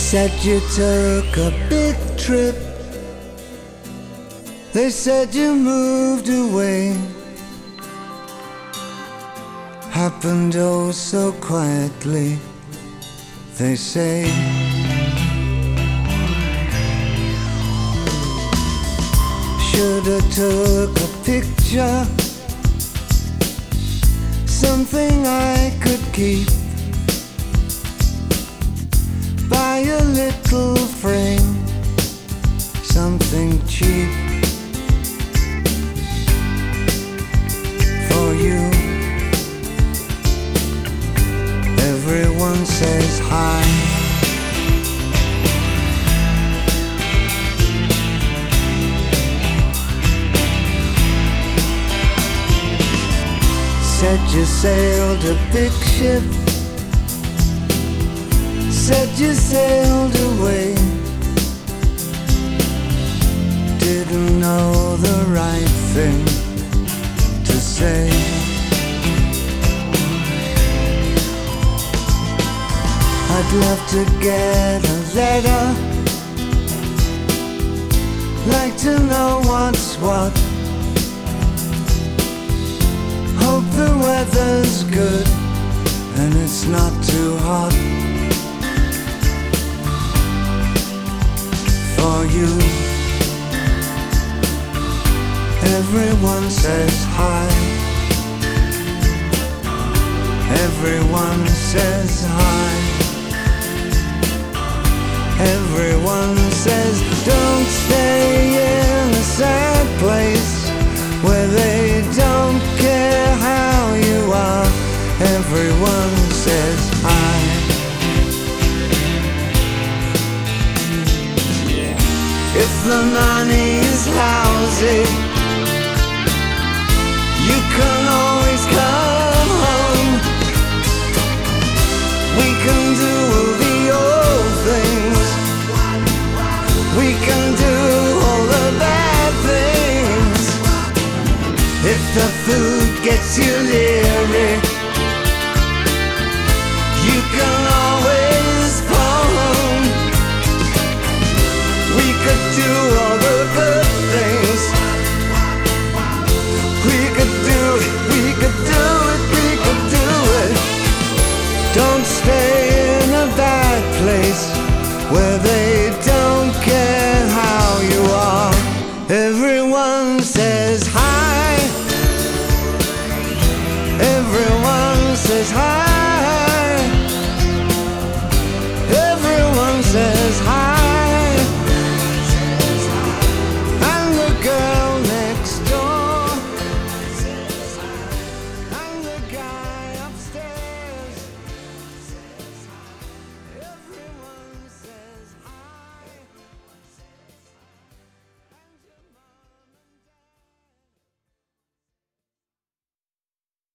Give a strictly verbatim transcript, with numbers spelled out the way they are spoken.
said you took a big trip. They said you moved away. Happened oh so quietly, they say. Shoulda took a picture, something I could keep. Buy a little frame, something cheap for you. Everyone says hi. Said you sailed a big ship. Said you sailed away. Didn't know the right thing to say. I'd love to get a letter, like to know what's what. Hope the weather's good and it's not too hot for you. Everyone says hi. Everyone says hi. Everyone says don't stay in a sad place where they don't care how you are. Everyone says hi. If the money's lousy, you can always come home. We can do the old things. We can do all the bad things. If the food gets you leery,